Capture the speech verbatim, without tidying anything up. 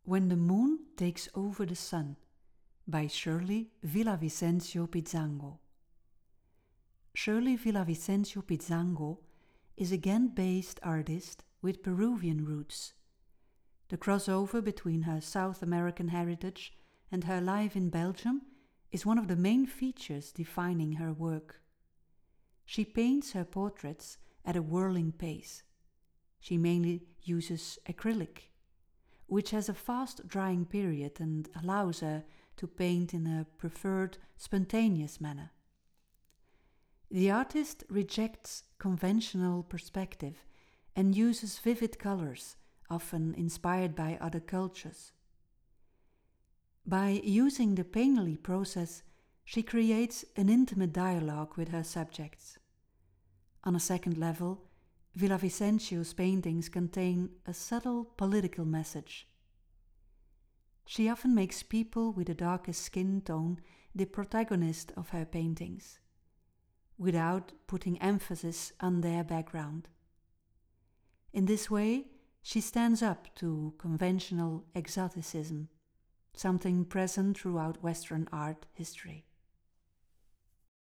When the Moon Takes Over the Sun by Shirley Villavicencio Pizzango. Shirley Villavicencio Pizzango is a Ghent-based artist with Peruvian roots. The crossover between her South American heritage and her life in Belgium is one of the main features defining her work. She paints her portraits at a whirling pace. She mainly uses acrylic, which has a fast drying period and allows her to paint in a preferred spontaneous manner. The artist rejects conventional perspective and uses vivid colors, often inspired by other cultures. By using the painterly process, she creates an intimate dialogue with her subjects. On a second level, Villavicencio's paintings contain a subtle political message. She often makes people with a darker skin tone the protagonist of her paintings, without putting emphasis on their background. In this way, she stands up to conventional exoticism, something present throughout Western art history.